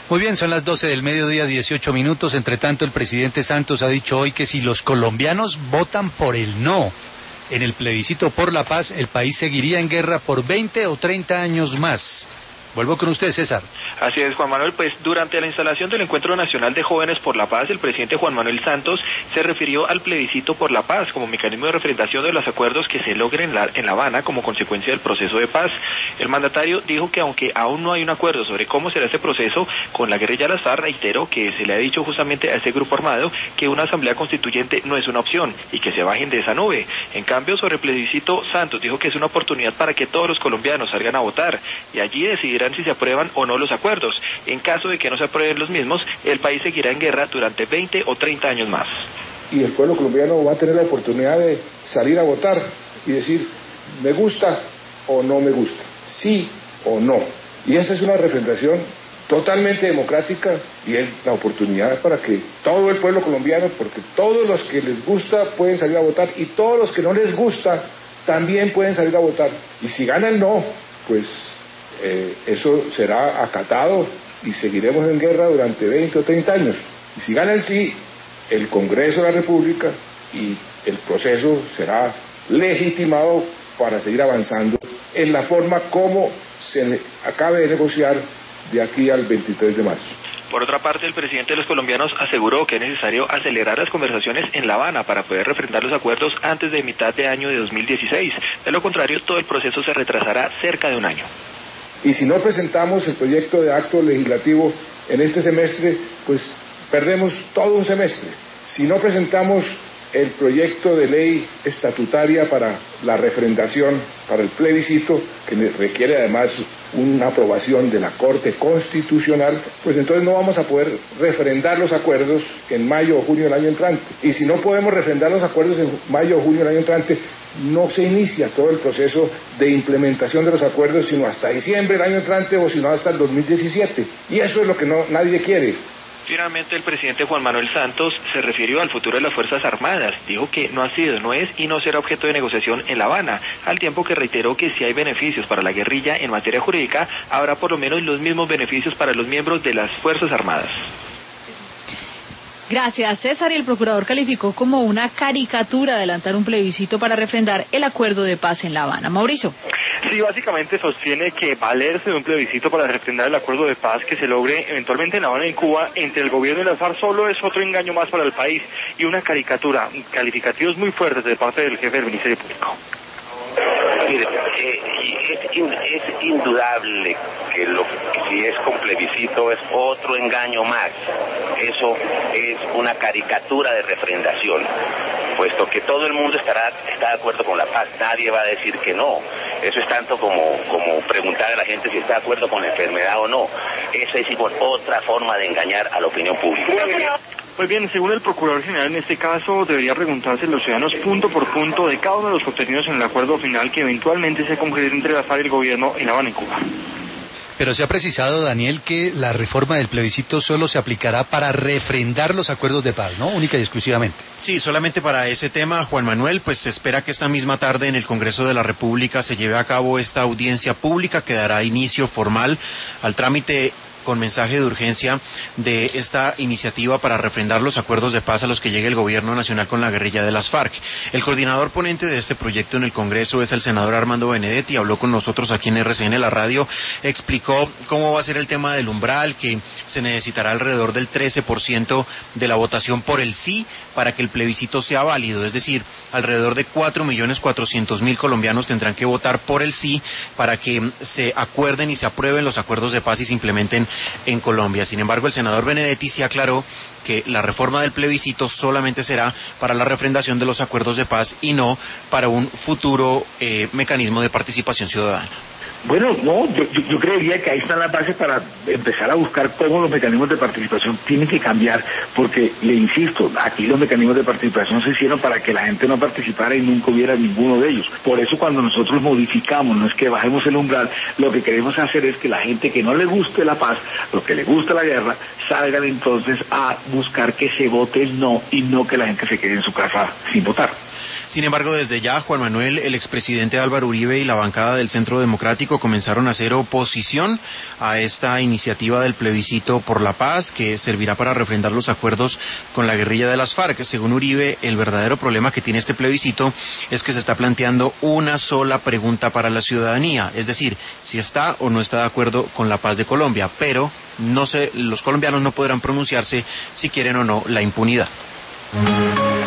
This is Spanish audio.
Muy bien, son las 12 del mediodía, 18 minutos. Entre tanto, el presidente Santos ha dicho hoy que si los colombianos votan por el no en el plebiscito por la paz, el país seguiría en guerra por 20 o 30 años más. Vuelvo con usted, César. Así es, Juan Manuel. Pues durante la instalación del Encuentro Nacional de Jóvenes por la Paz, el presidente Juan Manuel Santos se refirió al plebiscito por la paz como mecanismo de refrendación de los acuerdos que se logren en La Habana como consecuencia del proceso de paz. El mandatario dijo que aunque aún no hay un acuerdo sobre cómo será ese proceso con la guerrilla de las FARC, reiteró que se le ha dicho justamente a ese grupo armado que una asamblea constituyente no es una opción y que se bajen de esa nube. En cambio, sobre el plebiscito, Santos dijo que es una oportunidad para que todos los colombianos salgan a votar y allí decidirán si se aprueban o no los acuerdos. En caso de que no se aprueben los mismos, el país seguirá en guerra durante 20 o 30 años más. Y el pueblo colombiano va a tener la oportunidad de salir a votar y decir, me gusta o no me gusta, sí o no. Y esa es una refrendación totalmente democrática y es la oportunidad para que todo el pueblo colombiano, porque todos los que les gusta pueden salir a votar y todos los que no les gusta también pueden salir a votar. Y si gana el no, pues eso será acatado y seguiremos en guerra durante 20 o 30 años. Y si gana el sí, el Congreso de la República y el proceso será legitimado para seguir avanzando en la forma como se acabe de negociar de aquí al 23 de marzo. Por otra parte, el presidente de los colombianos aseguró que es necesario acelerar las conversaciones en La Habana para poder refrendar los acuerdos antes de mitad de año de 2016. De lo contrario, todo el proceso se retrasará cerca de un año. Y si no presentamos el proyecto de acto legislativo en este semestre, pues perdemos todo un semestre. Si no presentamos el proyecto de ley estatutaria para la refrendación, para el plebiscito, que requiere además una aprobación de la Corte Constitucional, pues entonces no vamos a poder refrendar los acuerdos en mayo o junio del año entrante. Y si no podemos refrendar los acuerdos en mayo o junio del año entrante, no se inicia todo el proceso de implementación de los acuerdos sino hasta diciembre del año entrante o si no hasta el 2017. Y eso es lo que nadie quiere. Finalmente, el presidente Juan Manuel Santos se refirió al futuro de las Fuerzas Armadas. Dijo que no ha sido, no es y no será objeto de negociación en La Habana, al tiempo que reiteró que si hay beneficios para la guerrilla en materia jurídica, habrá por lo menos los mismos beneficios para los miembros de las Fuerzas Armadas. Gracias, César. Y el procurador calificó como una caricatura adelantar un plebiscito para refrendar el acuerdo de paz en La Habana. Mauricio. Sí, básicamente sostiene que valerse de un plebiscito para refrendar el acuerdo de paz que se logre eventualmente en La Habana y en Cuba entre el gobierno y las FARC solo es otro engaño más para el país y una caricatura, calificativos muy fuertes de parte del jefe del Ministerio Público. Mire, es indudable que si es con plebiscito es otro engaño más. Eso es una caricatura de refrendación, puesto que todo el mundo está de acuerdo con la paz, nadie va a decir que no. Eso es tanto como preguntar a la gente si está de acuerdo con la enfermedad o no. Esa es igual otra forma de engañar a la opinión pública. Pues bien, según el Procurador General, en este caso debería preguntarse a los ciudadanos punto por punto de cada uno de los contenidos en el acuerdo final que eventualmente se concrete entre la FARC y el gobierno en La Habana y Cuba. Pero se ha precisado, Daniel, que la reforma del plebiscito solo se aplicará para refrendar los acuerdos de paz, ¿no? Única y exclusivamente. Sí, solamente para ese tema, Juan Manuel, pues se espera que esta misma tarde en el Congreso de la República se lleve a cabo esta audiencia pública que dará inicio formal al trámite con mensaje de urgencia de esta iniciativa para refrendar los acuerdos de paz a los que llegue el Gobierno Nacional con la guerrilla de las FARC. El coordinador ponente de este proyecto en el Congreso es el senador Armando Benedetti, habló con nosotros aquí en RCN, la radio, explicó cómo va a ser el tema del umbral, que se necesitará alrededor del 13% de la votación por el sí para que el plebiscito sea válido, es decir, alrededor de 4.400.000 colombianos tendrán que votar por el sí para que se acuerden y se aprueben los acuerdos de paz y se implementen en Colombia. Sin embargo, el senador Benedetti sí aclaró que la reforma del plebiscito solamente será para la refrendación de los acuerdos de paz y no para un futuro mecanismo de participación ciudadana. Bueno, no, yo creería que ahí está la base para empezar a buscar cómo los mecanismos de participación tienen que cambiar, porque, le insisto, aquí los mecanismos de participación se hicieron para que la gente no participara y nunca hubiera ninguno de ellos. Por eso cuando nosotros modificamos, no es que bajemos el umbral, lo que queremos hacer es que la gente que no le guste la paz, lo que le gusta la guerra, salgan entonces a buscar que se vote el no y no que la gente se quede en su casa sin votar. Sin embargo, desde ya, Juan Manuel, el expresidente Álvaro Uribe y la bancada del Centro Democrático comenzaron a hacer oposición a esta iniciativa del plebiscito por la paz, que servirá para refrendar los acuerdos con la guerrilla de las FARC. Según Uribe, el verdadero problema que tiene este plebiscito es que se está planteando una sola pregunta para la ciudadanía, es decir, si está o no está de acuerdo con la paz de Colombia, pero los colombianos no podrán pronunciarse si quieren o no la impunidad.